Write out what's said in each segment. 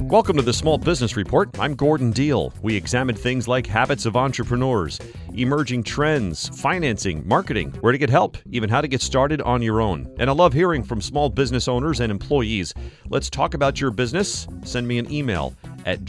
Welcome to the Small Business Report. I'm Gordon Deal. We examine things like habits of entrepreneurs, emerging trends, financing, marketing, where to get help, even how to get started on your own. And I love hearing from small business owners and employees. Let's talk about your business. Send me an email at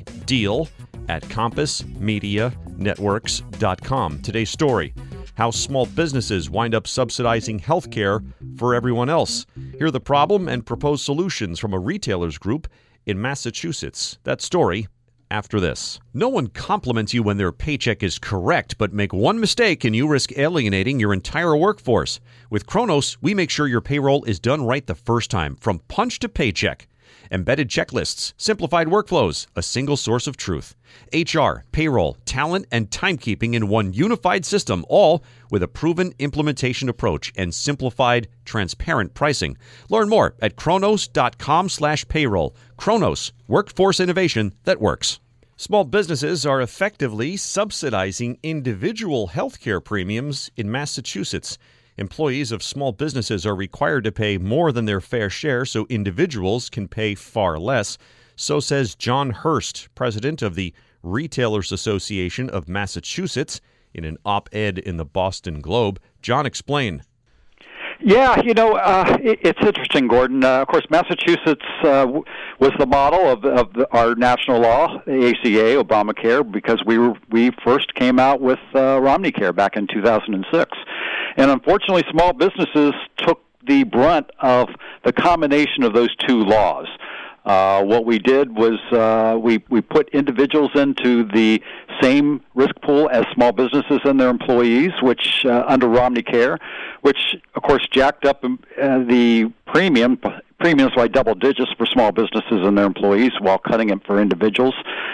gdeal@compassmedianetworks.com. Today's story: how small businesses wind up subsidizing healthcare for everyone else. Hear the problem and proposed solutions from a retailers group in Massachusetts. That story after this. No one compliments you when their paycheck is correct, but make one mistake and you risk alienating your entire workforce. With Kronos, we make sure your payroll is done right the first time, from punch to paycheck. Embedded checklists, simplified workflows, a single source of truth. HR, payroll, talent, and timekeeping in one unified system, all with a proven implementation approach and simplified, transparent pricing. Learn more at kronos.com/payroll. Kronos, workforce innovation that works. Small businesses are effectively subsidizing individual healthcare premiums in Massachusetts. Employees of small businesses are required to pay more than their fair share so individuals can pay far less. So says John Hurst, president of the Retailers Association of Massachusetts, in an op-ed in the Boston Globe. John, explain. Yeah, it's interesting, Gordon. Of course, Massachusetts was the model of our national law, the ACA, Obamacare, because we first came out with Romneycare back in 2006. And unfortunately, small businesses took the brunt of the combination of those two laws. What we did was we put individuals into the same risk pool as small businesses and their employees, which under Romneycare, which of course jacked up the premiums by double digits for small businesses and their employees while cutting it for individuals.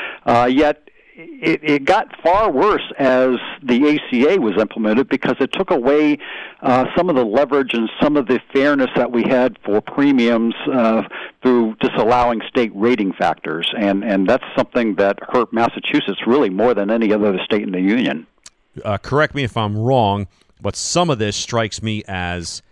Yet it got far worse as the ACA was implemented because it took away some of the leverage and some of the fairness that we had for premiums through disallowing state rating factors. And that's something that hurt Massachusetts really more than any other state in the union. Correct me if I'm wrong, but some of this strikes me as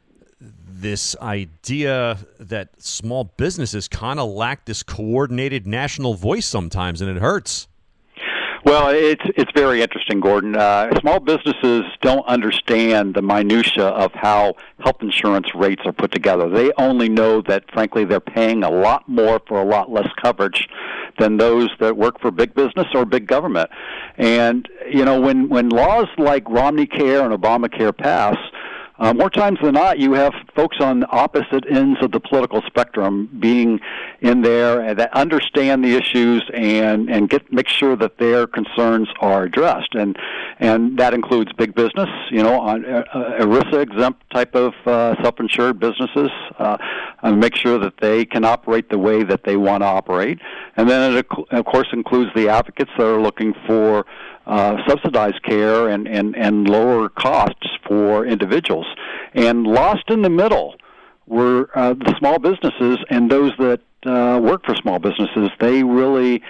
this idea that small businesses kind of lack this coordinated national voice sometimes, and it hurts. Well, it's very interesting, Gordon. Small businesses don't understand the minutia of how health insurance rates are put together. They only know that, frankly, they're paying a lot more for a lot less coverage than those that work for big business or big government. And, when laws like Romneycare and Obamacare pass, more times than not, you have folks on opposite ends of the political spectrum being in there that understand the issues and make sure that their concerns are addressed, and that includes big business, on ERISA exempt type of self-insured businesses, and make sure that they can operate the way that they want to operate, and then it of course includes the advocates that are looking for subsidized care and lower costs for individuals. And lost in the middle were the small businesses and those that work for small businesses. They really,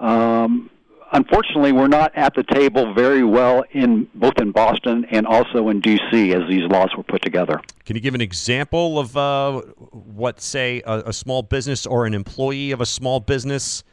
unfortunately, were not at the table very well both in Boston and also in D.C. as these laws were put together. Can you give an example of what, say, a small business or an employee of a small business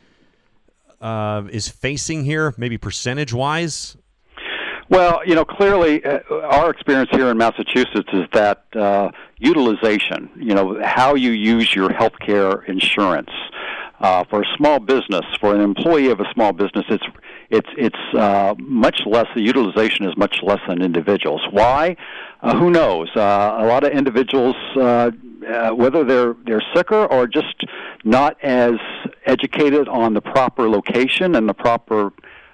is facing here, maybe percentage-wise? Well, clearly our experience here in Massachusetts is that utilization, how you use your health care insurance. For a small business, for an employee of a small business, it's much less. The utilization is much less than individuals. Why? Who knows? A lot of individuals, whether they're sicker or just not as educated on the proper location and the proper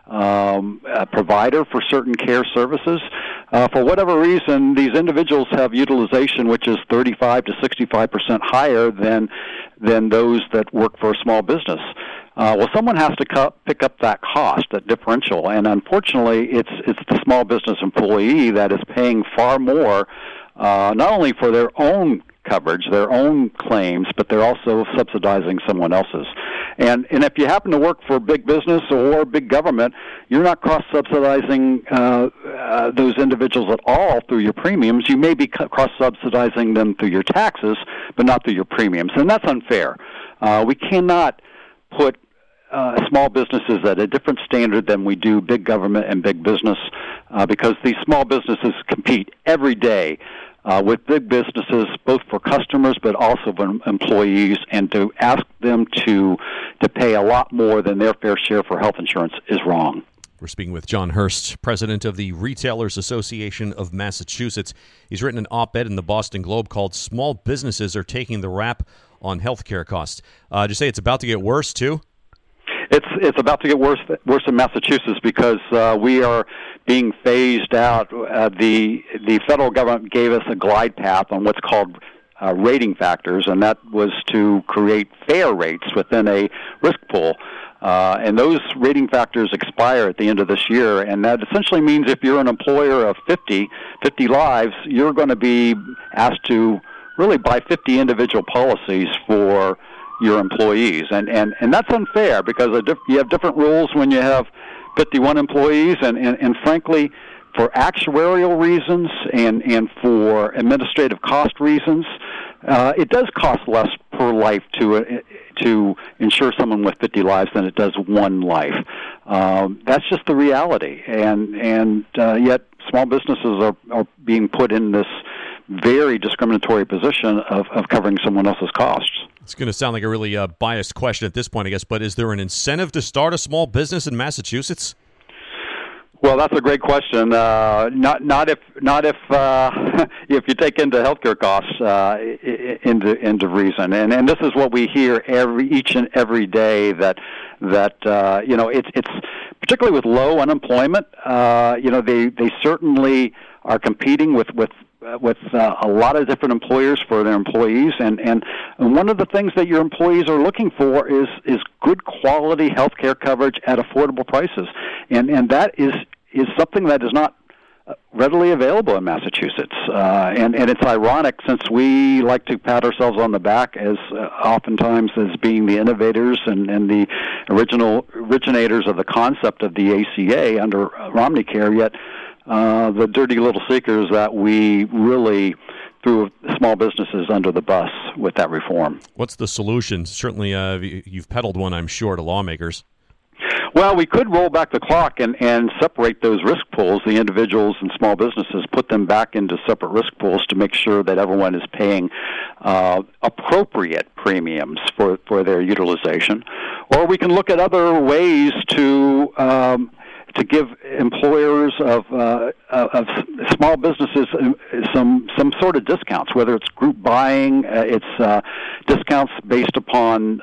provider for certain care services. For whatever reason, these individuals have utilization which is 35 to 65% higher than those that work for a small business. Well, someone has to pick up that cost, that differential, and unfortunately, it's the small business employee that is paying far more, not only for their own coverage, their own claims, but they're also subsidizing someone else's. And if you happen to work for big business or big government, you're not cross-subsidizing those individuals at all through your premiums. You may be cross-subsidizing them through your taxes, but not through your premiums. And that's unfair. We cannot put small businesses at a different standard than we do big government and big business, because these small businesses compete every day with big businesses, both for customers but also for employees, and to ask them to pay a lot more than their fair share for health insurance is wrong. We're speaking with John Hurst, president of the Retailers Association of Massachusetts. He's written an op-ed in the Boston Globe called "Small Businesses Are Taking the Rap on Healthcare Costs." Did you say it's about to get worse, too? It's about to get worse in Massachusetts because we are being phased out. The federal government gave us a glide path on what's called rating factors, and that was to create fair rates within a risk pool. And those rating factors expire at the end of this year, and that essentially means if you're an employer of 50 lives, you're going to be asked to really buy 50 individual policies for your employees. And that's unfair because you have different rules when you have 51 employees, and frankly, for actuarial reasons and for administrative cost reasons, it does cost less per life to insure someone with 50 lives than it does one life. That's just the reality, and yet small businesses are being put in this very discriminatory position of covering someone else's costs. It's going to sound like a really biased question at this point, I guess, but is there an incentive to start a small business in Massachusetts? Well, that's a great question. Not if if you take into healthcare costs into reason, and this is what we hear each and every day that it's particularly with low unemployment. They certainly are competing with a lot of different employers for their employees, and one of the things that your employees are looking for is good quality health care coverage at affordable prices, and that is something that is not readily available in Massachusetts, and it's ironic since we like to pat ourselves on the back as oftentimes as being the innovators and the originators of the concept of the ACA under Romneycare, yet the dirty little secrets that we really threw small businesses under the bus with that reform. What's the solution? Certainly you've peddled one, I'm sure, to lawmakers. Well, we could roll back the clock and separate those risk pools, the individuals and small businesses, put them back into separate risk pools to make sure that everyone is paying appropriate premiums for their utilization. Or we can look at other ways to give employers of small businesses some sort of discounts, whether it's group buying, it's discounts based upon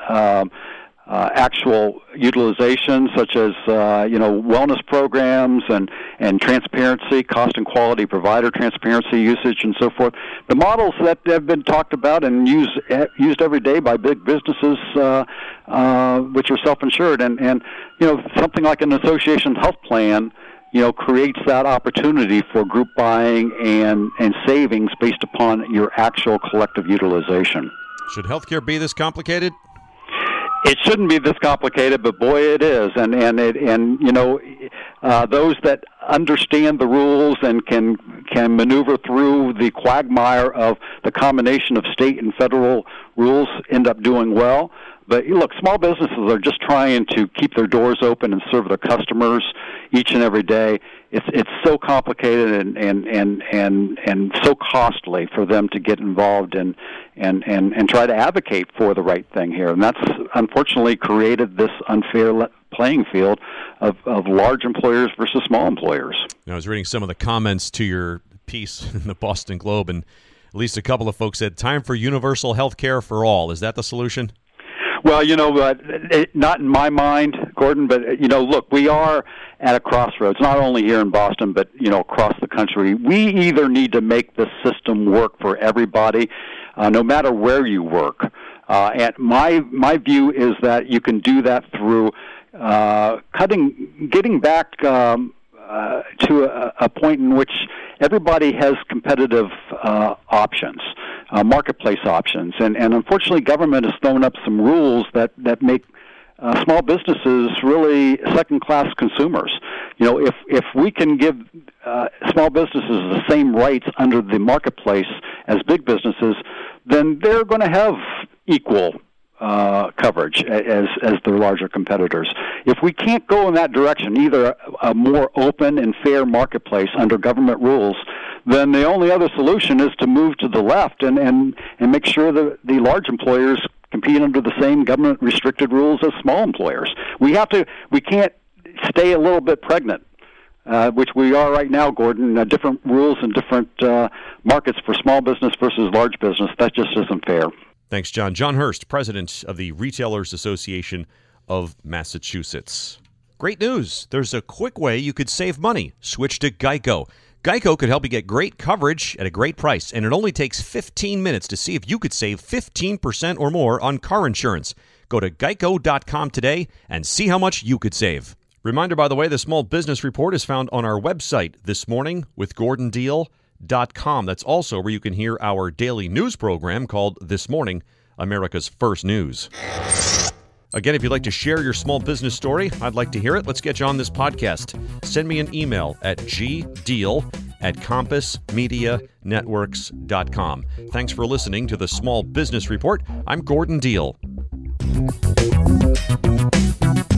actual utilization, such as wellness programs and transparency, cost and quality provider transparency, usage, and so forth. The models that have been talked about and used every day by big businesses, which are self-insured, and something like an association health plan, creates that opportunity for group buying and savings based upon your actual collective utilization. Should healthcare be this complicated? It shouldn't be this complicated, but boy, it is. And those that understand the rules and can maneuver through the quagmire of the combination of state and federal rules end up doing well. But look, small businesses are just trying to keep their doors open and serve their customers each and every day. It's so complicated and so costly for them to get involved and try to advocate for the right thing here. And that's unfortunately created this unfair playing field of large employers versus small employers. I was reading some of the comments to your piece in the Boston Globe, and at least a couple of folks said, "Time for universal health care for all." Is that the solution? Well, not in my mind, Gordon, but, look, we are at a crossroads, not only here in Boston, but, across the country. We either need to make the system work for everybody, no matter where you work. And my view is that you can do that through getting back to a point in which everybody has competitive options, marketplace options, and unfortunately government has thrown up some rules that make small businesses really second-class consumers. If we can give small businesses the same rights under the marketplace as big businesses, then they're going to have equal coverage as their larger competitors. If we can't go in that direction, either a more open and fair marketplace under government rules, then the only other solution is to move to the left and make sure that the large employers compete under the same government restricted rules as small employers. We can't stay a little bit pregnant, which we are right now, Gordon. Different rules and different markets for small business versus large business. That just isn't fair. Thanks, John. John Hurst, president of the Retailers Association of Massachusetts. Great news. There's a quick way you could save money. Switch to Geico. Geico could help you get great coverage at a great price, and it only takes 15 minutes to see if you could save 15% or more on car insurance. Go to geico.com today and see how much you could save. Reminder, by the way, the Small Business Report is found on our website this morning with GordonDeal.com. That's also where you can hear our daily news program called This Morning, America's First News. Again, if you'd like to share your small business story, I'd like to hear it. Let's get you on this podcast. Send me an email at gdeal@compassmedianetworks.com. Thanks for listening to the Small Business Report. I'm Gordon Deal.